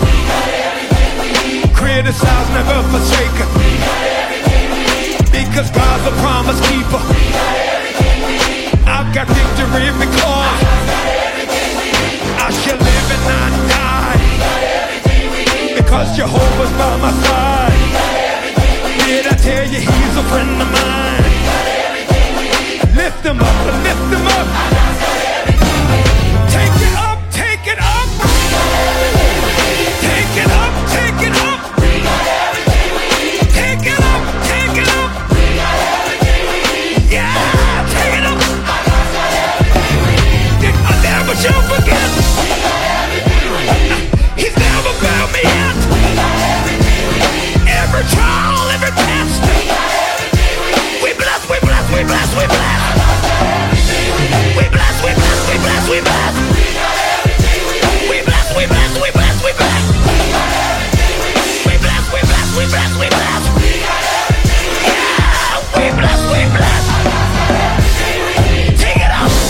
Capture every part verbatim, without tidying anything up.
Criticized, never forsaken. Because God's a promise keeper. I've got victory because I shall live and not die. Because Jehovah's by my side. Did I tell you he's a friend of mine? Lift him up, lift him up. Take it up, take it up. Take it up, take it up. Take it up, take it up. Yeah, take it up. I never shall forget. He's never found me yet. Every trial, every test. We bless, we bless, we bless, we bless. We bless, we bless, we bless, we bless. We bless, we bless, we bless, we bless. We bless, we bless, we bless, we bless. Yeah, we bless, we bless. Take it up.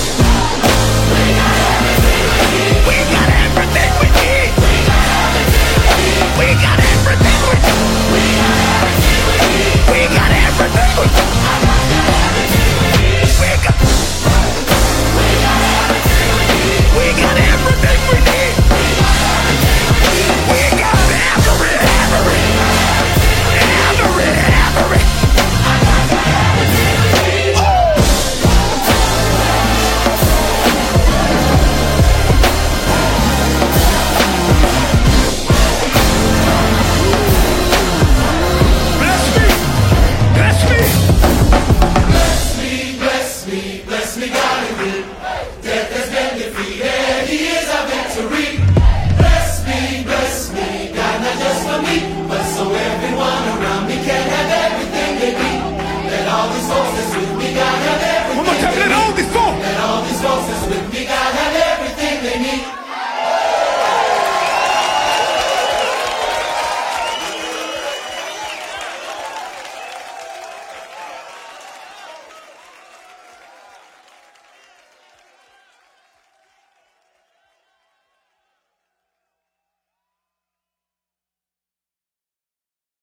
We got everything we need. We got everything we need. We got everything we need. We got We got everything we need. We got every, every, every, every. Bless me, bless me. Bless me, bless me, bless me, God indeed. Death has been defeated, He is our victory. Bless me, bless me, God, not just for me, but so everyone around me can have everything they need. Let all these forces